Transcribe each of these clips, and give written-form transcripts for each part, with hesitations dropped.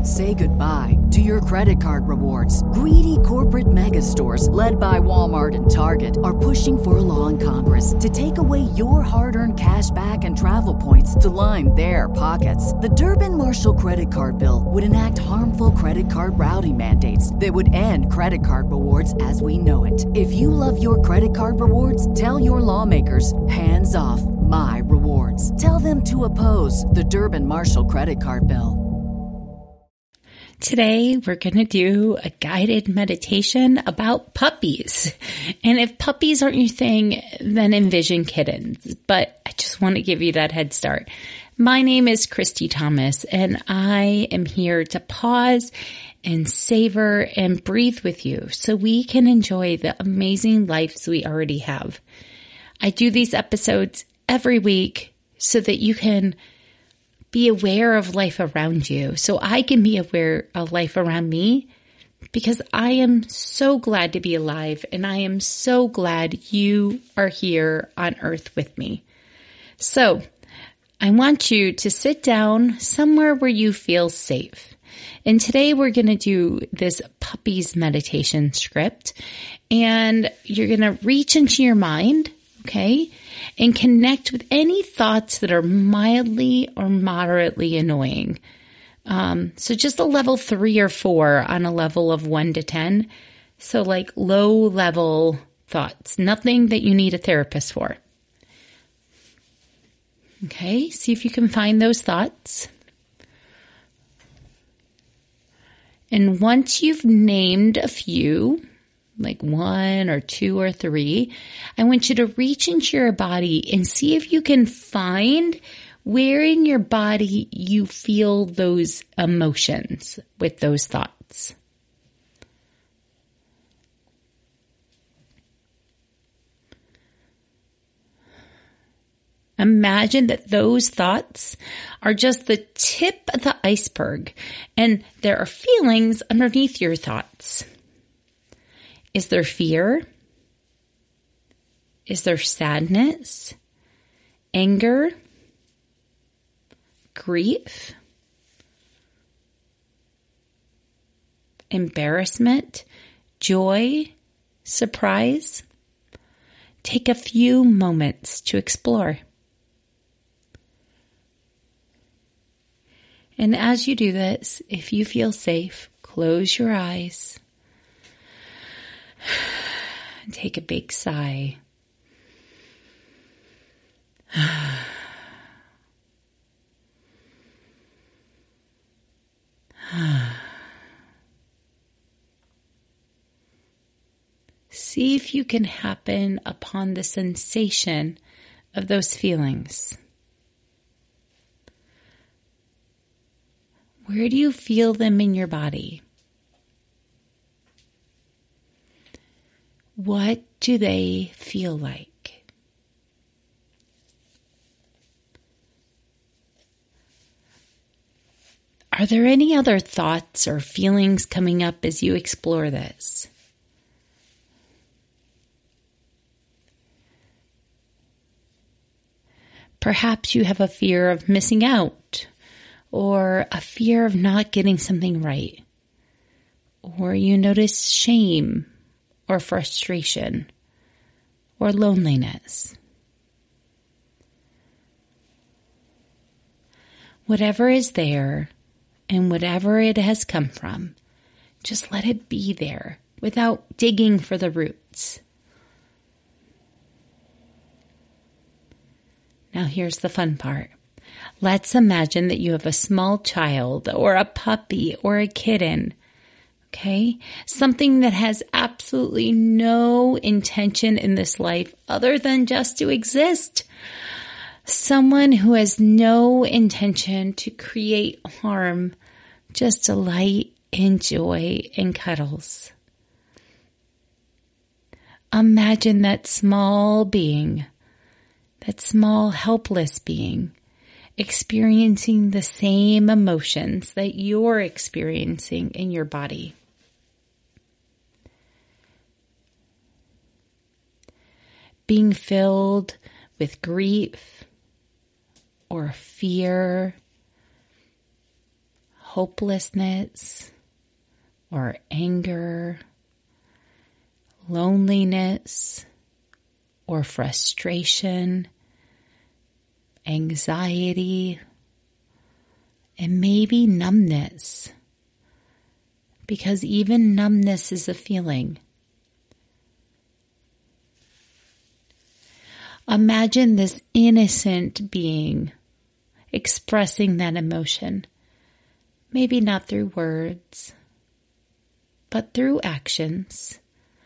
Say goodbye to your credit card rewards. Greedy corporate mega stores, led by Walmart and Target, are pushing for a law in Congress to take away your hard-earned cash back and travel points to line their pockets. The Durbin-Marshall credit card bill would enact harmful credit card routing mandates that would end credit card rewards as we know it. If you love your credit card rewards, tell your lawmakers, hands off my rewards. Tell them to oppose the Durbin-Marshall credit card bill. Today, we're going to do a guided meditation about puppies. And if puppies aren't your thing, then envision kittens. But I just want to give you that head start. My name is Christy Thomas, and I am here to pause and savor and breathe with you so we can enjoy the amazing lives we already have. I do these episodes every week so that you can be aware of life around you, so I can be aware of life around me, because I am so glad to be alive and I am so glad you are here on earth with me. So I want you to sit down somewhere where you feel safe. And today we're going to do this puppies meditation script, and you're going to reach into your mind, okay, and connect with any thoughts that are mildly or moderately annoying. So just a level 3 or 4 on a level of 1 to 10. So like low level thoughts, nothing that you need a therapist for. Okay, see if you can find those thoughts. And once you've named a few, like 1 or 2 or 3, I want you to reach into your body and see if you can find where in your body you feel those emotions with those thoughts. Imagine that those thoughts are just the tip of the iceberg, and there are feelings underneath your thoughts. Is there fear? Is there sadness? Anger? Grief? Embarrassment? Joy? Surprise? Take a few moments to explore. And as you do this, if you feel safe, close your eyes. Take a big sigh. See if you can happen upon the sensation of those feelings. Where do you feel them in your body? What do they feel like? Are there any other thoughts or feelings coming up as you explore this? Perhaps you have a fear of missing out, or a fear of not getting something right, or you notice shame or frustration or loneliness. Whatever is there and whatever it has come from, just let it be there without digging for the roots. Now here's the fun part. Let's imagine that you have a small child or a puppy or a kitten. Okay? Something that has absolutely no intention in this life other than just to exist. Someone who has no intention to create harm, just delight and joy and cuddles. Imagine that small being, that small helpless being, experiencing the same emotions that you're experiencing in your body. Being filled with grief or fear, hopelessness or anger, loneliness or frustration, anxiety, and maybe numbness, because even numbness is a feeling. Imagine this innocent being expressing that emotion, maybe not through words, but through actions.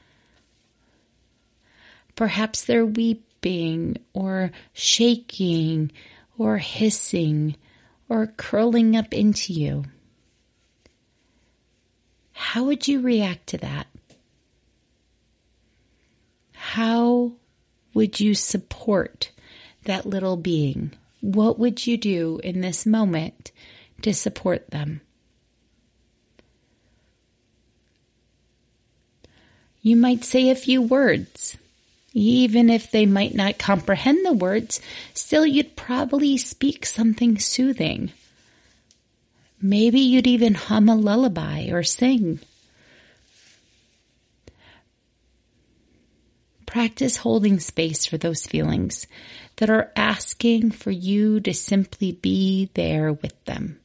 Perhaps they're weeping or shaking or hissing or curling up into you. How would you react to that? How would you support that little being? What would you do in this moment to support them? You might say a few words. Even if they might not comprehend the words, still you'd probably speak something soothing. Maybe you'd even hum a lullaby or sing. Practice holding space for those feelings that are asking for you to simply be there with them.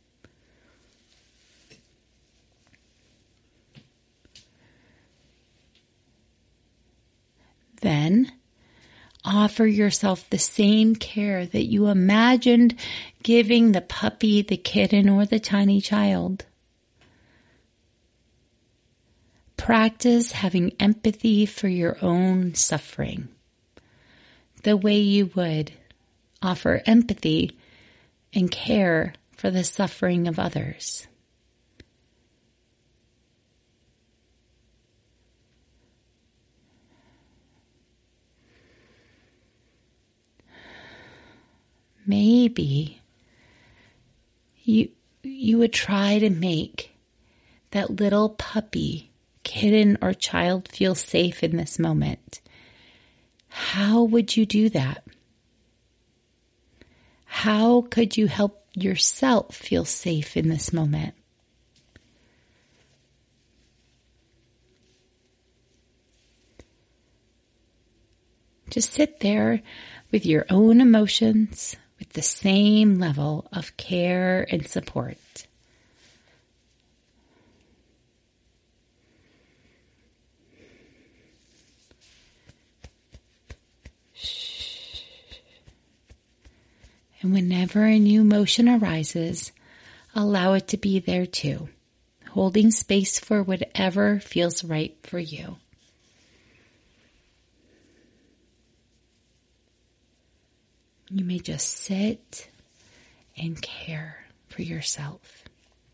Then offer yourself the same care that you imagined giving the puppy, the kitten, or the tiny child. Practice having empathy for your own suffering, the way you would offer empathy and care for the suffering of others. Maybe you would try to make that little puppy, kitten, or child feel safe in this moment. How would you do that? How could you help yourself feel safe in this moment? Just sit there with your own emotions, with the same level of care and support. And whenever a new emotion arises, allow it to be there too, holding space for whatever feels right for you. You may just sit and care for yourself.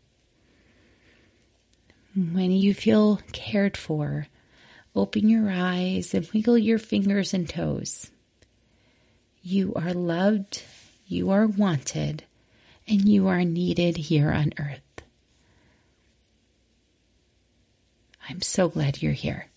When you feel cared for, open your eyes and wiggle your fingers and toes. You are loved, you are wanted, and you are needed here on earth. I'm so glad you're here.